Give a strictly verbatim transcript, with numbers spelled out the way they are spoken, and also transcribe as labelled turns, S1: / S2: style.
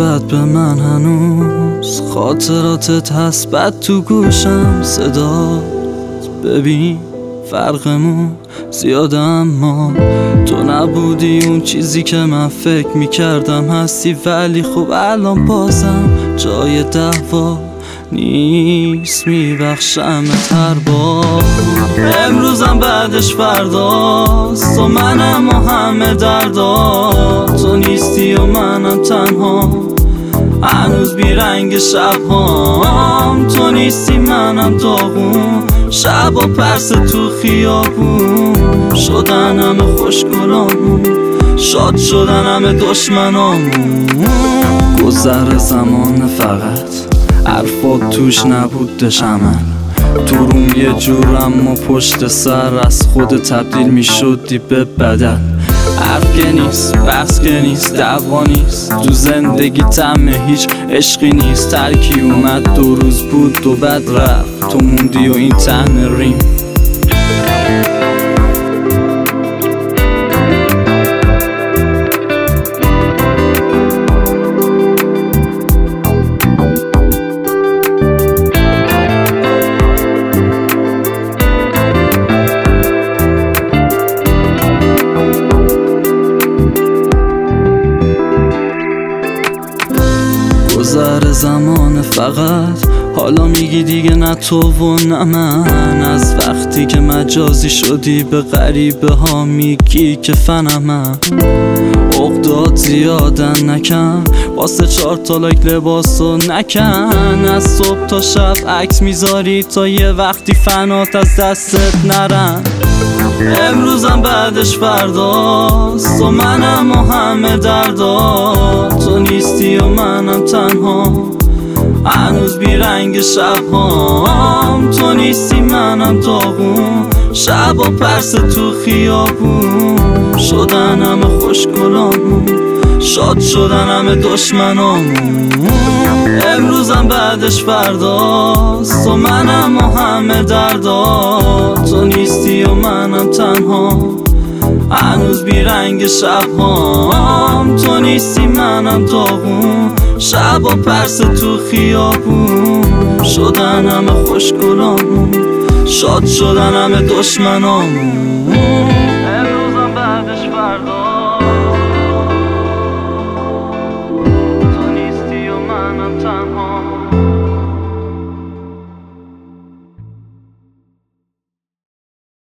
S1: نسبت به من هنوز خاطراتت هست بد تو گوشم صدات. ببین فرقمون زیاده اما تو نبودی اون چیزی که من فکر میکردم هستی، ولی خب الان بازم جای دعوا نیست، میبخشمت هر بار. امروزم بعدش فرداست و منم و همه دردا، تو نیستی و منم تنها هنوز بیرنگ شبهام. تو نیستی منم داغون، شب و پرس تو خیابون شدن همه خوشگلامون، شاد شدن همه دشمنامون. گذر زمان فقط حرفات توش نبود شمن، تو روم یه جور اما پشت سر از خود تبدیل می شدی به بدن. حرف که نیست، بحث که نیست، دعوا نیست، تو زندگی طعم هیچ عشقی نیست. ترکی اومد دو روز بود دو بد رفت، تو موندی و این تن ریم. گذر زمان فقط حالا میگی دیگه نه تو و نه من، از وقتی که مجازی شدی به غریبه ها میگی که فنمم. عقدات زیادن نکن واسه چهار تا لایک لباسو نکن، از صبح تا شب عکس میذاری تا یه وقتی فنات از دستت نرن. امروزم بعدش فرداست و منم و همه دردا، تو نیستی و منم تنها هنوز بیرنگ شبهام. تو نیستی منم داغون، شب و پرس تو خیابون شدن همه خوشگلامون، شاد شدن همه دشمنامون. امروزم بعدش فرداست و منم و همه دردا، تو نیستی و منم تنها هنوز بیرنگ شبهام. تو نیستی منم داغون، شب و پرس تو خیابون شدن همه خوشگلامون، شاد شدن همه دشمنامون. امروزم بعدش فرداست، تو نیستی و منم تنها